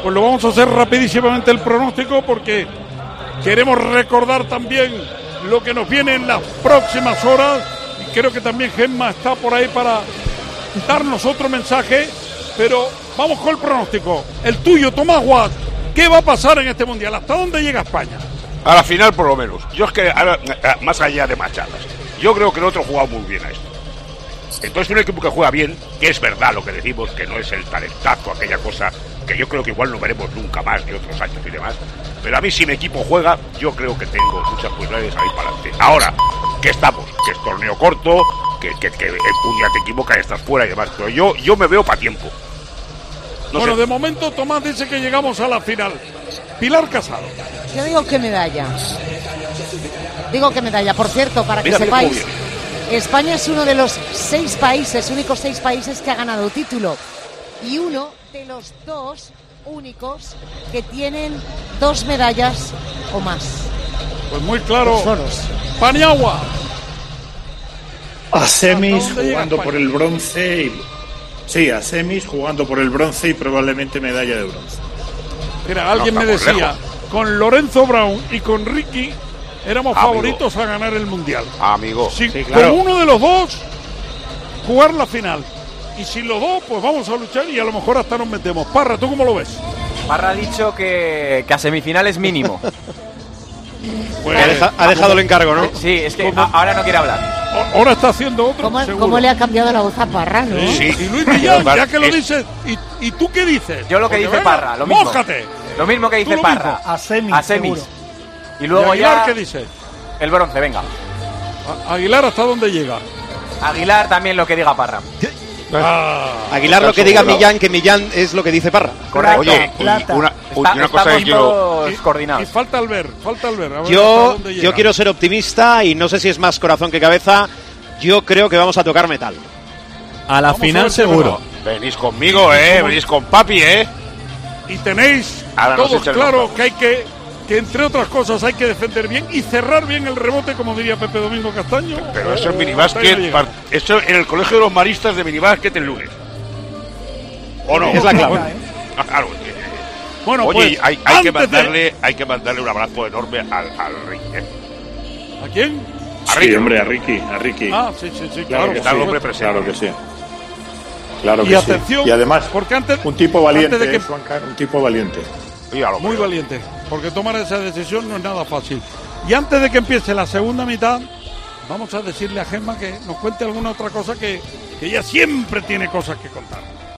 pues lo vamos a hacer rapidísimamente el pronóstico, porque queremos recordar también lo que nos viene en las próximas horas, y creo que también Gemma está por ahí para darnos otro mensaje, pero vamos con el pronóstico. El tuyo, Tomás Guas, ¿qué va a pasar en este Mundial? ¿Hasta dónde llega España? A la final, por lo menos. Yo es que, ahora, más allá de machadas, yo creo que el otro ha jugado muy bien a esto. Entonces, un equipo que juega bien, que es verdad lo que decimos, que no es el talentazo, aquella cosa que yo creo que igual no veremos nunca más de otros años y demás, pero a mí, si mi equipo juega, yo creo que tengo muchas posibilidades de salir para adelante. Ahora, que estamos, que es torneo corto, que un día te equivocas y estás fuera y demás, pero yo me veo para tiempo. No bueno, sé. de momento Tomás dice que llegamos a la final. Pilar Casado. Yo digo que medalla. Por cierto, para que sepáis, España es uno de los únicos seis países que ha ganado título, y uno de los dos únicos que tienen 2 medallas o más. Pues muy claro. Solos. Paniagua. A semis jugando por el bronce a semis jugando por el bronce y probablemente medalla de bronce. Mira, alguien me decía, lejos. Con Lorenzo Brown y con Ricky éramos favoritos a ganar el Mundial. Amigo. Sí, claro. Con uno de los dos jugar la final. Y sin los dos, pues vamos a luchar y a lo mejor hasta nos metemos. Parra, ¿tú cómo lo ves? Parra ha dicho que a semifinales mínimo. Pues, ha dejado el encargo, ¿no? Sí, es que ahora no quiere hablar. Ahora está haciendo otro. ¿Cómo le ha cambiado la voz a Parra, no? Sí. Y Luis Millán, ya que lo dices, ¿y tú qué dices? Yo lo que dice Parra, lo mismo. ¡Mójate! Lo mismo que dice Parra. A semis. Y luego Aguilar, ya... ¿qué dice? El bronce, venga. Aguilar, ¿hasta dónde llega? Aguilar también lo que diga Parra. Aguilar lo que diga Millán, que Millán es lo que dice Parra. Correcto. Oye, una cosa que quiero... coordinados. Y falta Albert. A ver Yo quiero ser optimista y no sé si es más corazón que cabeza. Yo creo que vamos a tocar metal. A la final seguro. Venís conmigo, venís con papi, Y tenéis todos claro que entre otras cosas hay que defender bien y cerrar bien el rebote, como diría Pepe Domingo Castaño. Pero eso es minibásquet, eso en el colegio de los maristas de minibásquet el lunes. ¿O no? Es la clave. Claro. Bueno, oye, pues, hay que mandarle un abrazo enorme al Ricky. ¿A quién? A Ricky. Sí, hombre, a Ricky. Ah, sí, claro que está el hombre presente. Claro que sí. Claro que y atención, sí. Y además, porque antes, un tipo valiente, antes de que, un tipo valiente. Muy valiente, porque tomar esa decisión no es nada fácil. Y antes de que empiece la segunda mitad, vamos a decirle a Gemma que nos cuente alguna otra cosa, que ella siempre tiene cosas que contar.